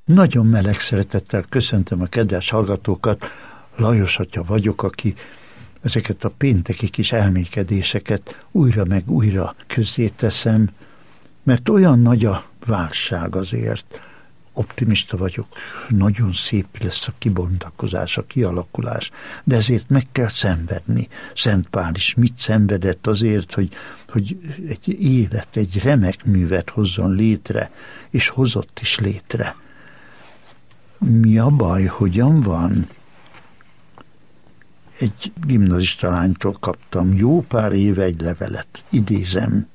Nagyon meleg szeretettel köszöntöm a kedves hallgatókat. Lajos atya vagyok, aki ezeket a pénteki kis elmékedéseket újra meg újra közzéteszem, mert olyan nagy a válság azért. Optimista vagyok, nagyon szép lesz a kibontakozás, a kialakulás, de ezért meg kell szenvedni. Szent Pál is mit szenvedett azért, hogy egy élet, egy remek művet hozzon létre, és hozott is létre. Mi a baj, hogyan van? Egy gimnazista lánytól kaptam jó pár éve egy levelet, idézem.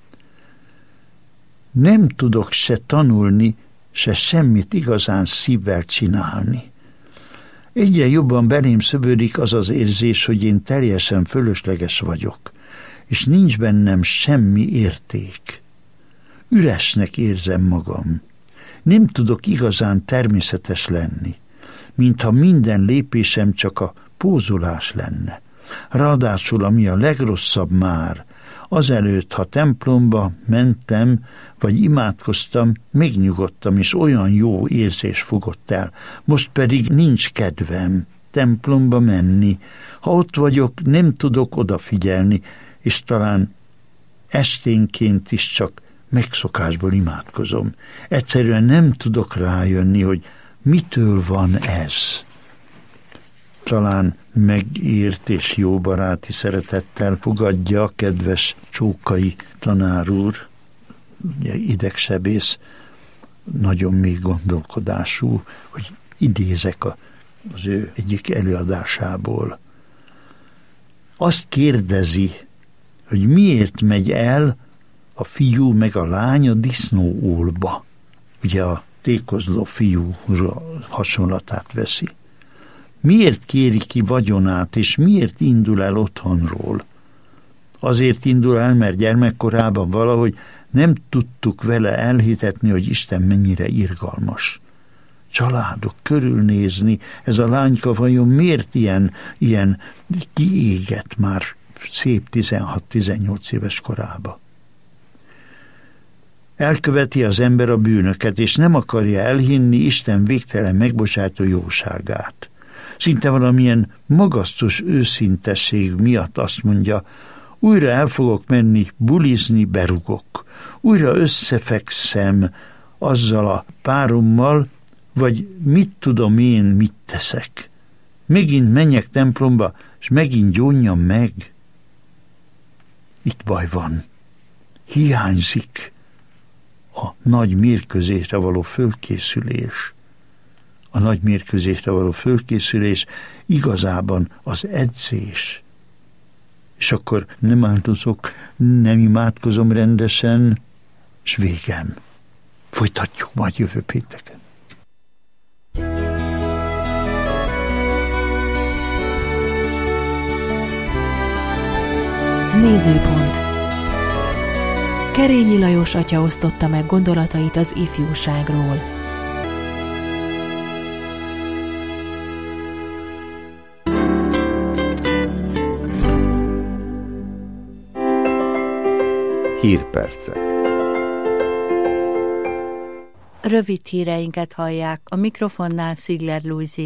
Nem tudok se tanulni, se semmit igazán szívvel csinálni. Egyre jobban belém szövődik az az érzés, hogy én teljesen fölösleges vagyok, és nincs bennem semmi érték. Üresnek érzem magam. Nem tudok igazán természetes lenni, mintha minden lépésem csak a pózolás lenne. Ráadásul, ami a legrosszabb már, azelőtt, ha templomba mentem, vagy imádkoztam, megnyugodtam, és olyan jó érzés fogott el. Most pedig nincs kedvem templomba menni. Ha ott vagyok, nem tudok odafigyelni, és talán esténként is csak megszokásból imádkozom. Egyszerűen nem tudok rájönni, hogy mitől van ez. Talán megírt és jó baráti szeretettel fogadja a kedves Csókai tanár úr, ugye idegsebész, nagyon mély gondolkodású, hogy idézek az ő egyik előadásából. Azt kérdezi, hogy miért megy el a fiú meg a lány a disznóólba. Ugye a tékozló fiúra hasonlatát veszi. Miért kéri ki vagyonát, és miért indul el otthonról? Azért indul el, mert gyermekkorában valahogy nem tudtuk vele elhitetni, hogy Isten mennyire irgalmas. Családok, körülnézni, ez a lányka vajon miért ilyen kiégett már szép 16-18 éves korába? Elköveti az ember a bűnöket, és nem akarja elhinni Isten végtelen megbocsátó jóságát. Szinte valamilyen magasztos őszintesség miatt azt mondja, újra el fogok menni bulizni, berugok. Újra összefekszem azzal a párommal, vagy mit tudom én, mit teszek. Megint menjek templomba, és megint gyónjam meg. Itt baj van. Hiányzik a nagy mérkőzésre való fölkészülés. A nagy mérkőzésre való fölkészülés igazában az edzés. És akkor nem áldozok, nem imádkozom rendesen, és végem. Folytatjuk majd jövő pénteken. Nézőpont. Kerényi Lajos atya osztotta meg gondolatait az ifjúságról. Hírpercek. Rövid híreinket hallják, a mikrofonnál Szigler Lujzi.